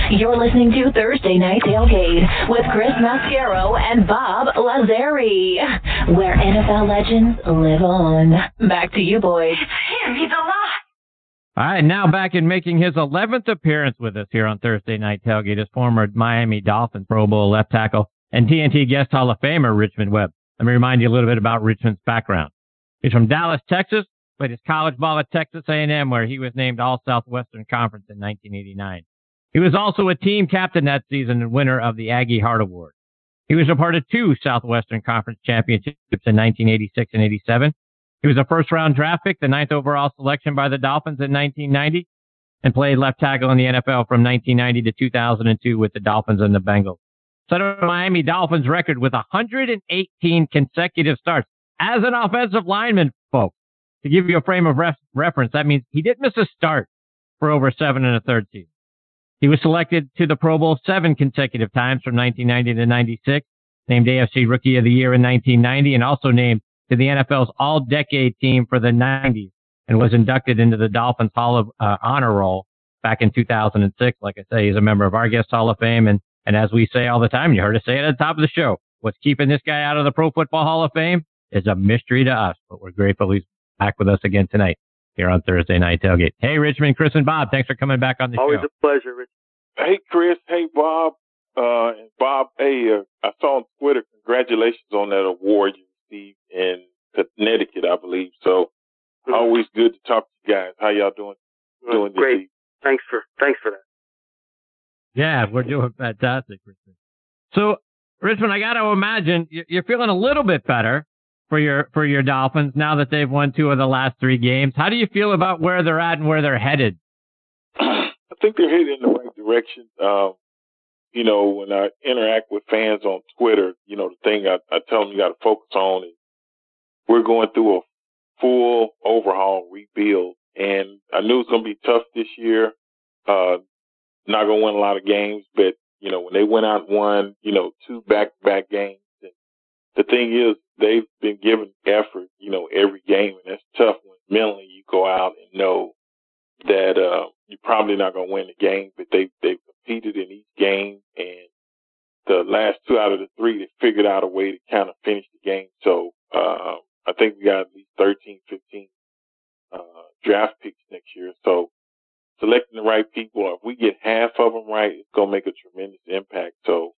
You're listening to Thursday Night Tailgate with Chris Mascaro and Bob Lazari, where NFL legends live on. Back to you, boys. It's him. He's alive. All right, now back in making his 11th appearance with us here on Thursday Night Tailgate is former Miami Dolphins Pro Bowl left tackle and TNT guest Hall of Famer Richmond Webb. Let me remind you a little bit about Richmond's background. He's from Dallas, Texas, played his college ball at Texas A&M, where he was named All-Southwestern Conference in 1989. He was also a team captain that season and winner of the Aggie Hart Award. He was a part of 2 Southwestern Conference championships in 1986 and 87. He was a first-round draft pick, the 9th overall selection by the Dolphins in 1990, and played left tackle in the NFL from 1990 to 2002 with the Dolphins and the Bengals. Set a Miami Dolphins record with 118 consecutive starts as an offensive lineman, folks. To give you a frame of reference, that means he didn't miss a start for over 7 1/3 seasons. He was selected to the Pro Bowl 7 consecutive times from 1990 to 96, named AFC Rookie of the Year in 1990, and also named to the NFL's All-Decade Team for the 90s, and was inducted into the Dolphins Hall of Honor Roll back in 2006. Like I say, he's a member of our Guest Hall of Fame, and as we say all the time, you heard us say it at the top of the show, what's keeping this guy out of the Pro Football Hall of Fame is a mystery to us, but we're grateful he's back with us again tonight here on Thursday Night Tailgate. Hey, Richmond, Chris, and Bob, thanks for coming back on the show. Always a pleasure, Rich. Hey, Chris. Hey, Bob. And Bob, hey, I saw on Twitter, congratulations on that award you received in Connecticut, I believe. So always good to talk to you guys. How y'all doing? Doing great. this evening? Thanks for that. Yeah, we're doing fantastic, Richmond. So, Richmond, I got to imagine you're feeling a little bit better for your Dolphins now that they've won 2 of the last 3 games. How do you feel about where they're at and where they're headed? I think they're headed in the right direction. You know, when I interact with fans on Twitter, you know, the thing I tell them you got to focus on is we're going through a full overhaul rebuild, and I knew it was going to be tough this year. Not going to win a lot of games, but, you know, when they went out and won, you know, 2 back-to-back games, and the thing is they've been given effort, you know, every game, and that's tough when mentally you go out and know that you're probably not going to win the game, but they've competed in each game, and the last 2 out of the 3, they figured out a way to kind of finish the game. So I think we got at least 13, 15 draft picks next year. So selecting the right people, if we get half of them right, it's going to make a tremendous impact. So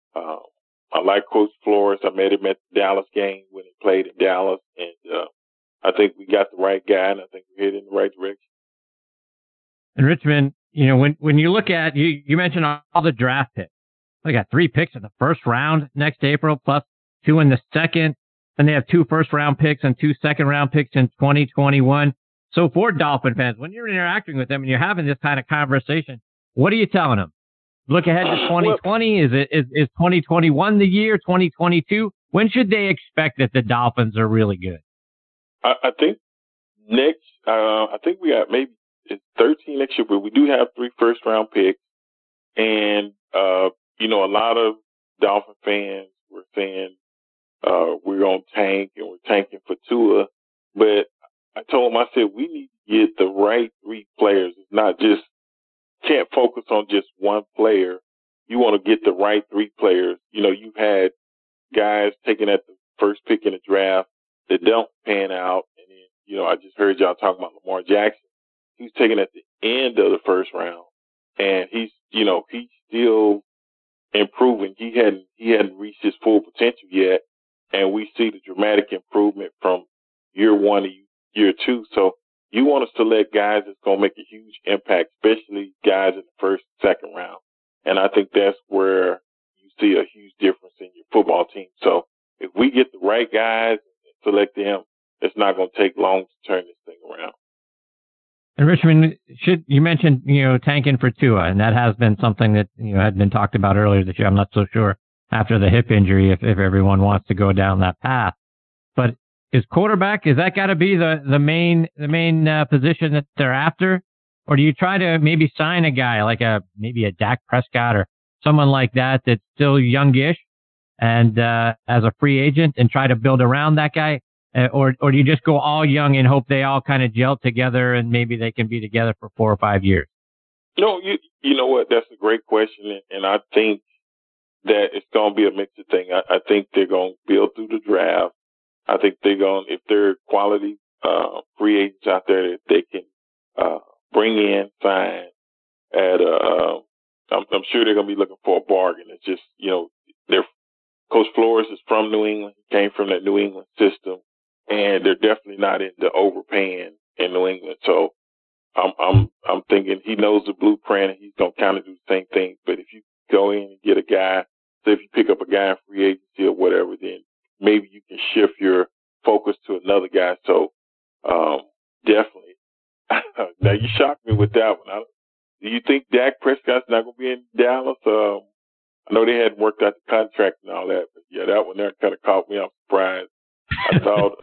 I like Coach Flores. I met him at the Dallas game when he played in Dallas, and I think we got the right guy, and I think we're headed in the right direction. And Richmond, you know, when you look at, you mentioned all the draft picks. They got 3 picks in the first round next April, plus 2 in the second. Then they have 2 first-round picks and 2 second-round picks in 2021. So for Dolphin fans, when you're interacting with them and you're having this kind of conversation, what are you telling them? Look ahead to 2020. Is 2021 the year? 2022? When should they expect that the Dolphins are really good? I think next. I think we got maybe 13 next year, but we do have 3 first-round picks, and you know, a lot of Dolphin fans were saying we're on tank and we're tanking for Tua, but I told them, I said, we need to get the right 3 players. It's not just, can't focus on just one player. You want to get the right 3 players. You know, you've had guys taken at the first pick in the draft that don't pan out. And then, you know, I just heard y'all talking about Lamar Jackson. He's taken at the end of the first round, and he's still improving. He hadn't reached his full potential yet. And we see the dramatic improvement from year 1 to year 2. So you want to select guys that's going to make a huge impact, especially guys in the first, second round. And I think that's where you see a huge difference in your football team. So if we get the right guys and select them, it's not going to take long to turn this thing around. And Richmond, you mentioned, tanking for Tua, and that has been something that, had been talked about earlier this year. I'm not so sure after the hip injury if everyone wants to go down that path. But is quarterback, is that got to be the main position that they're after? Or do you try to maybe sign a guy like maybe a Dak Prescott or someone like that that's still youngish and as a free agent and try to build around that guy? Or do you just go all young and hope they all kind of gel together and maybe they can be together for 4 or 5 years? No, you know what? That's a great question, and I think that it's going to be a mixed thing. I think they're going to build through the draft. I think they're going, if there are quality free agents out there that they can bring in, sign at I'm sure they're going to be looking for a bargain. It's just, their Coach Flores is from New England. He came from that New England system, and they're definitely not into overpaying in New England. So I'm thinking he knows the blueprint, and he's going to kind of do the same thing. But if you go in and get a guy, so if you pick up a guy in free agency or whatever, then maybe you can shift your focus to another guy. So definitely. Now you shocked me with that one. Do you think Dak Prescott's not going to be in Dallas? I know they hadn't worked out the contract and all that, but yeah, that one there kind of caught me off surprise. I thought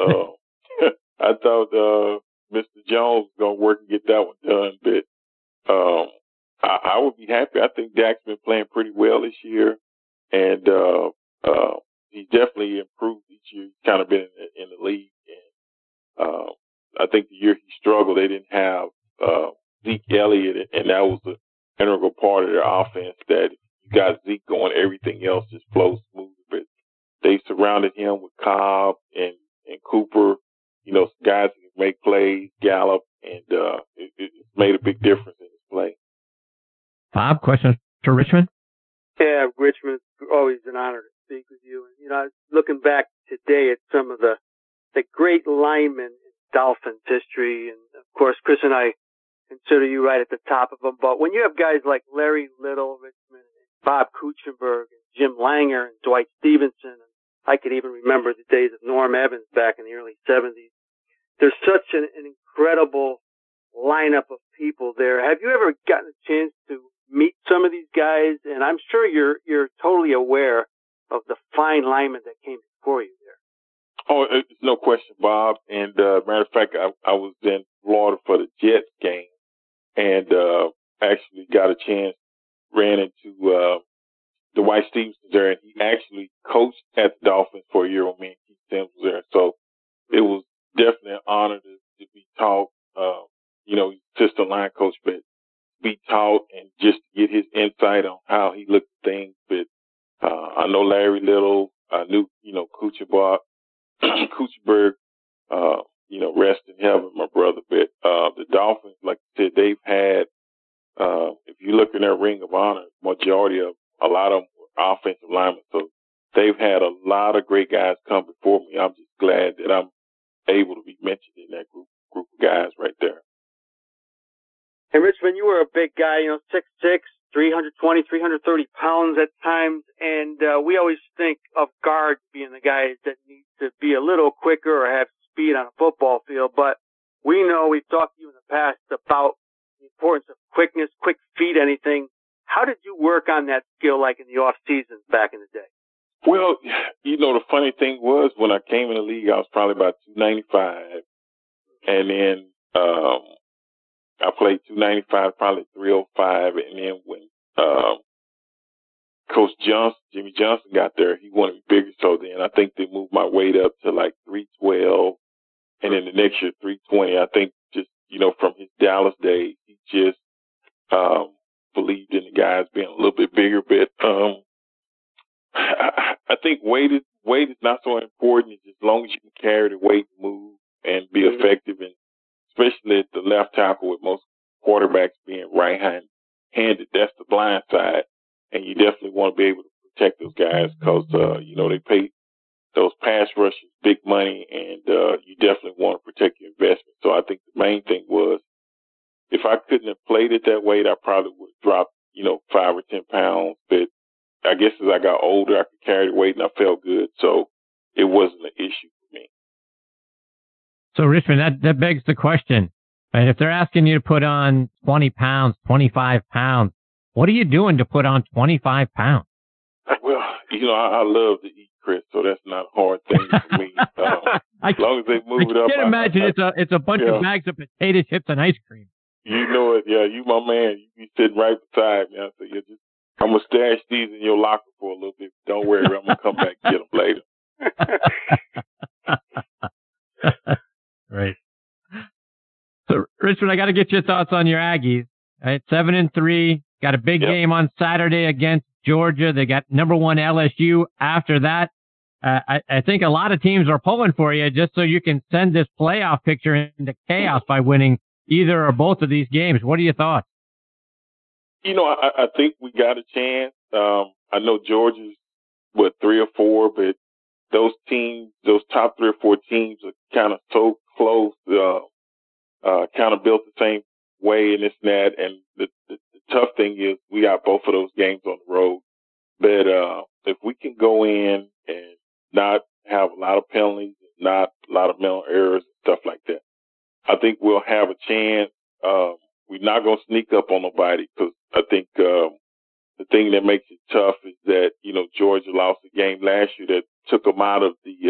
Mr. Jones was going to work and get that one done, but I would be happy. I think Dak's been playing pretty well this year, and he's definitely improved each year. He's kind of been in the league, and I think the year he struggled, they didn't have Zeke Elliott, and that was an integral part of their offense. That you got Zeke going, everything else just flows smooth. But they surrounded him with Cobb and Cooper, some guys who can make plays, Gallup, and it's made a big difference in his play. Bob, questions to Richmond? Yeah, Richmond, it's always an honor to speak with you. And, looking back today at some of the great linemen in Dolphins history, and of course, Chris and I consider you right at the top of them. But when you have guys like Larry Little, Richmond, and Bob Kuchenberg, and Jim Langer, and Dwight Stevenson, and I could even remember the days of Norm Evans back in the early 70s. There's such an incredible lineup of people there. Have you ever gotten a chance to meet some of these guys? And I'm sure you're totally aware of the fine linemen that came before you there. Oh, it's no question, Bob. And matter of fact, I was in Florida for the Jets game, and actually got a chance, ran into Dwight Stevenson there, and he actually coached at the Dolphins for a year when me and Keith Sims was there. So it was definitely an honor to be taught, he's assistant line coach, but be taught and just to get his insight on how he looked at things. But I know Larry Little, I knew, Kuchenberg, rest in heaven, my brother. But the Dolphins, like I said, they've had, if you look in their Ring of Honor, majority of, a lot of them were offensive linemen. So they've had a lot of great guys come before me. I'm just glad that I'm able to be mentioned in that group of guys right there. And Richmond, you were a big guy, 6'6", 320, 330 pounds at times. And we always think of guards being the guys that need to be a little quicker or have speed on a football field. But we know, we've talked to you in the past about the importance of quickness, quick feet, anything. How did you work on that skill like in the off season back in the day? Well, the funny thing was when I came in the league, I was probably about 295. And then I played 295, probably 305. And then when Coach Jimmy Johnson got there, he wanted me bigger. So then I think they moved my weight up to like 312. And then the next year, 320. I think just, from his Dallas days, he just believed in the guys being a little bit bigger. But I think weight is not so important. It's as long as you can carry the weight, move, and be effective, and especially at the left tackle with most quarterbacks being right-handed. That's the blind side, and you definitely want to be able to protect those guys because, they pay those pass rushers big money, and you definitely want to protect your investment. So I think the main thing was if I couldn't have played it that weight, I probably would have dropped, 5 or 10 pounds. But I guess as I got older, I could carry the weight and I felt good. So it wasn't an issue for me. So, Richmond, that begs the question. And if they're asking you to put on 20 pounds, 25 pounds, what are you doing to put on 25 pounds? Well, I love to eat, Chris, so that's not a hard thing for me. As long as they move it up. I can't imagine it's a bunch of bags of potato chips and ice cream. You know it. Yeah, you my man. You be sitting right beside me. So I'm going to stash these in your locker for a little bit. Don't worry, I'm going to come back and get them later. Right. So, Richmond, I got to get your thoughts on your Aggies. right? 7-3. Got a big game on Saturday against Georgia. They got number 1 LSU after that. I think a lot of teams are pulling for you just so you can send this playoff picture into chaos by winning either or both of these games. What are your thoughts? I think we got a chance. I know Georgia's, 3 or 4, but those teams, those top 3 or 4 teams are kind of so close, kind of built the same way and this and that. And the tough thing is we got both of those games on the road. But if we can go in and not have a lot of penalties, not a lot of mental errors and stuff like that, I think we'll have a chance. We're not going to sneak up on nobody because I think the thing that makes it tough is that, Georgia lost a game last year that took them out of the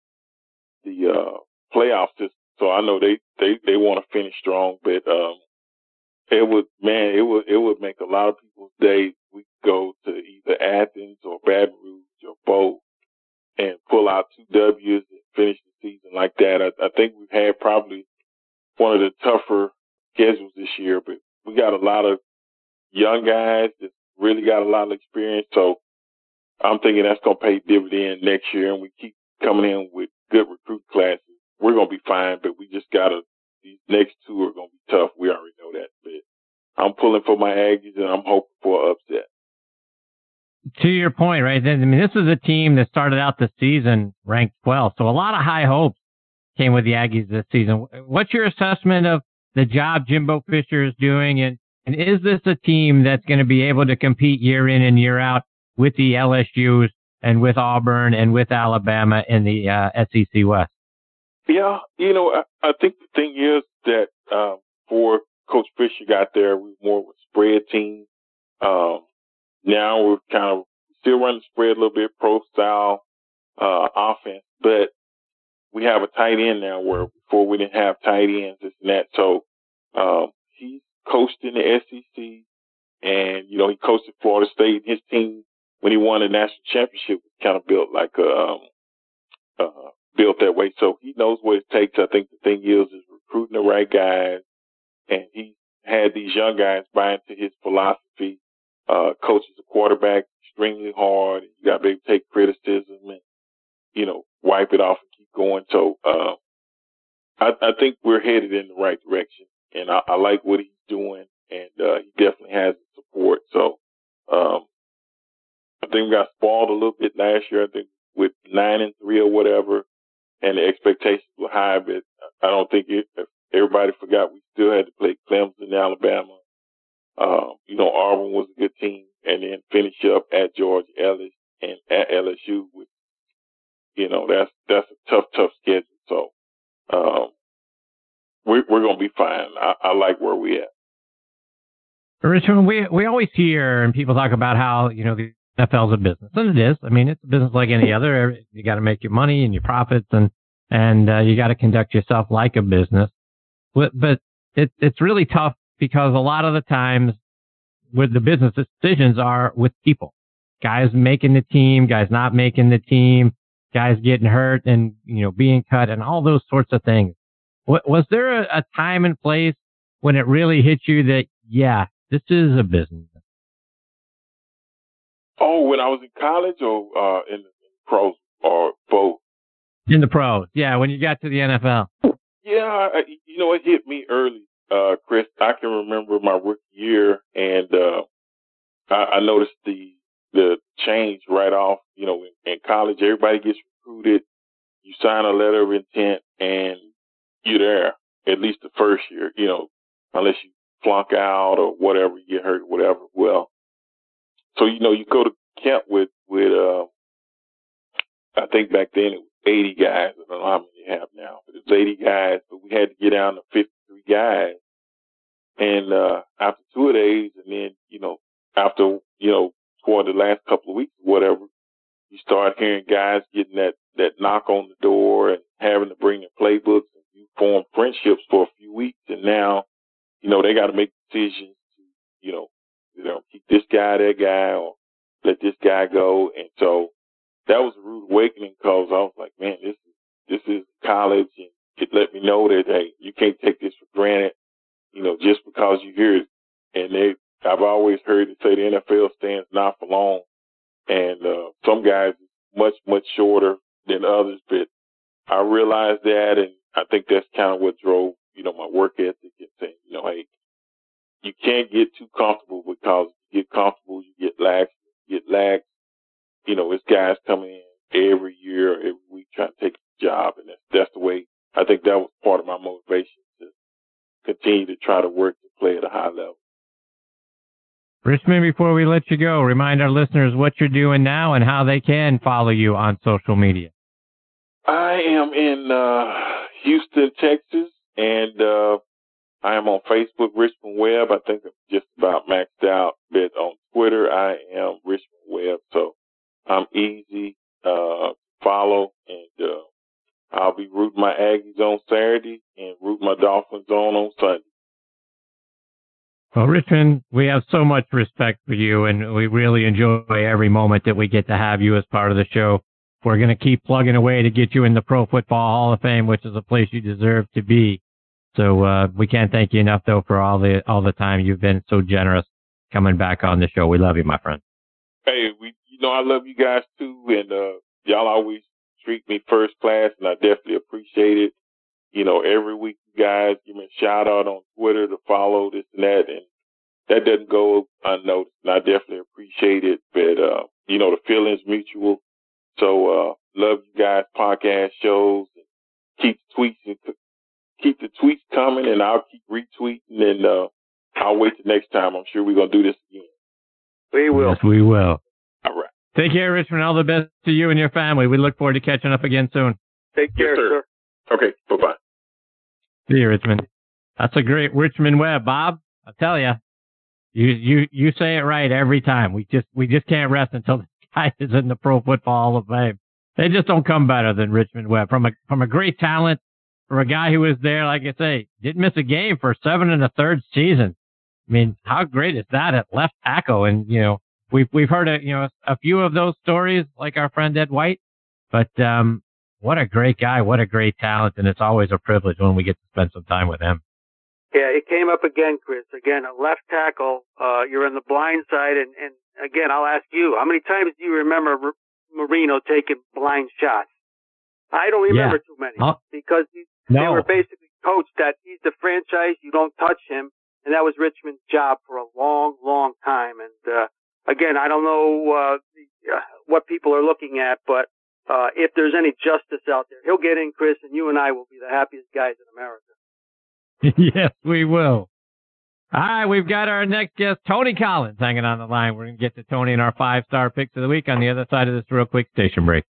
playoff system. So I know they want to finish strong, but it would make a lot of people's days. We go to either Athens or Baton Rouge or both and pull out 2 W's and finish the season like that. I think we've had probably one of the tougher schedules this year, but we got a lot of young guys that really got a lot of experience. So I'm thinking that's going to pay dividend next year, and we keep coming in with good recruit classes. We're going to be fine, but we just got to, these next 2 are going to be tough. We already know that, but I'm pulling for my Aggies, and I'm hoping for an upset. To your point, right? I mean, this is a team that started out the season ranked 12th, so a lot of high hopes came with the Aggies this season. What's your assessment of the job Jimbo Fisher is doing, and is this a team that's going to be able to compete year in and year out with the LSUs and with Auburn and with Alabama in the SEC West? Yeah, I think the thing is that before Coach Fisher got there, we were more of a spread team. Now we're kind of still running spread a little bit, pro-style offense, but we have a tight end now where before we didn't have tight ends, this and that. So he's coached in the SEC, and, he coached at Florida State. His team, when he won the national championship, was kind of built like built that way. So he knows what it takes. I think the thing is recruiting the right guys, and he had these young guys buy into his philosophy. Coaches a quarterback extremely hard. You got to be able to take criticism and, wipe it off and keep going. So I think we're headed in the right direction, and I like what he's doing, and he definitely has the support. So I think we got spoiled a little bit last year. I think with 9-3 or whatever, and the expectations were high, but I don't think everybody forgot we still had to play Clemson, Alabama. Auburn was a good team, and then finish up at Georgia, Ellis, and at LSU. With, that's a tough schedule. So we're going to be fine. I like where we at. Richmond, we always hear and people talk about how the NFL is a business, and it is. I mean, it's a business like any other. You got to make your money and your profits, and you got to conduct yourself like a business. But it's really tough because a lot of the times with the business decisions are with people, guys making the team, guys not making the team, guys getting hurt and, being cut and all those sorts of things. Was there a time and place when it really hit you that, yeah, this is a business? Oh, when I was in college or in the pros or both? In the pros. Yeah. When you got to the NFL. Yeah. It hit me early. Chris, I can remember my rookie year, and I noticed the change right off. In college, everybody gets recruited. You sign a letter of intent, and you're there at least the first year. Unless you flunk out or whatever, you get hurt, whatever. Well, so you go to camp with I think back then it was 80 guys. I don't know how many you have now, but it was 80 guys. But we had to get down to 53 guys. And after 2 of days, and then, after, toward the last couple of weeks, whatever, you start hearing guys getting that knock on the door and having to bring in playbooks, and you form friendships for a few weeks. And now, they got to make decisions to, keep this guy, that guy, or let this guy go. And so that was a rude awakening because I was like, man, this is college, and it let me know that, hey, you can't take this for granted. Just because you're here and I've always heard it say the NFL stands not for long, and some guys much shorter than others, but I realized that, and I think that's kind of what drove, my work ethic and saying, hey, you can't get too comfortable, because if you get comfortable, you get lax. It's guys coming in every year, every week trying to take a job, and that's the way. I think that was part of my motivation to continue to try to work to play at a high level. Richmond, before we let you go, remind our listeners what you're doing now and how they can follow you on social media. I am in Houston, Texas, and I am on Facebook, Richmond Webb. I think I'm just about maxed out. But on Twitter, I am Richmond Webb. So I'm easy to follow, and I'll be rooting my Aggies on Saturday and rooting my Dolphins on Sunday. Well, Richmond, we have so much respect for you, and we really enjoy every moment that we get to have you as part of the show. We're going to keep plugging away to get you in the Pro Football Hall of Fame, which is a place you deserve to be. So we can't thank you enough, though, for all the time you've been so generous coming back on the show. We love you, my friend. Hey, I love you guys too, and y'all always treat me first class, and I definitely appreciate it. Every week you guys give me a shout out on Twitter to follow this and that, and that doesn't go unnoticed, and I definitely appreciate it. But the feeling's mutual. So love you guys' podcast shows, and keep the tweets coming, and I'll keep retweeting, and I'll wait till next time. I'm sure we're gonna do this again. We will. Yes, we will. All right. Take care, Richmond. All the best to you and your family. We look forward to catching up again soon. Take care, yes, sir. Okay. Bye-bye. See you, Richmond. That's a great Richmond Webb, Bob. I'll tell you, you say it right every time. We just can't rest until this guy is in the Pro Football Hall of Fame. They just don't come better than Richmond Webb. From a great talent, for a guy who was there, like I say, didn't miss a game for 7 1/3 season. I mean, how great is that at left tackle? And we've heard a few of those stories, like our friend Ed White, but what a great guy, what a great talent, and it's always a privilege when we get to spend some time with him. Yeah, it came up again, Chris. Again, a left tackle, you're on the blind side, and again, I'll ask you, how many times do you remember Marino taking blind shots? I don't remember too many, because they were basically coached that he's the franchise, you don't touch him, and that was Richmond's job for a long, long time. And again, I don't know what people are looking at, but if there's any justice out there, he'll get in, Chris, and you and I will be the happiest guys in America. Yes, we will. All right, we've got our next guest, Tony Collins, hanging on the line. We're going to get to Tony and our 5-star picks of the week on the other side of this real quick station break.